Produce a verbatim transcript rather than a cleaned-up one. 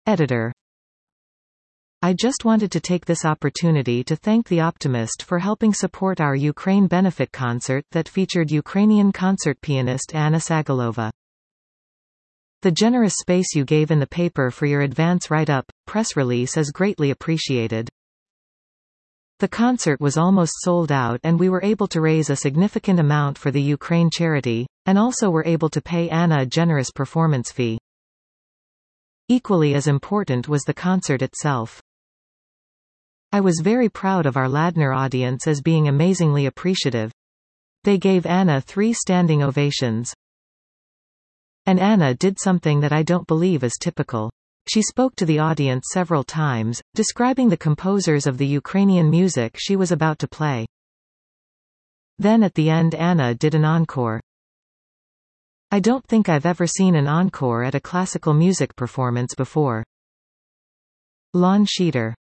Editor. I just wanted to take this opportunity to thank The Optimist for helping support our Ukraine benefit concert that featured Ukrainian concert pianist Anna Sagalova. The generous space you gave in the paper for your advance write-up, press release is greatly appreciated. The concert was almost sold out and we were able to raise a significant amount for the Ukraine charity, and also were able to pay Anna a generous performance fee. Equally as important was the concert itself. I was very proud of our Ladner audience as being amazingly appreciative. They gave Anna three standing ovations. And Anna did something that I don't believe is typical. She spoke to the audience several times, describing the composers of the Ukrainian music she was about to play. Then at the end Anna did an encore. I don't think I've ever seen an encore at a classical music performance before. Lon Sheeter.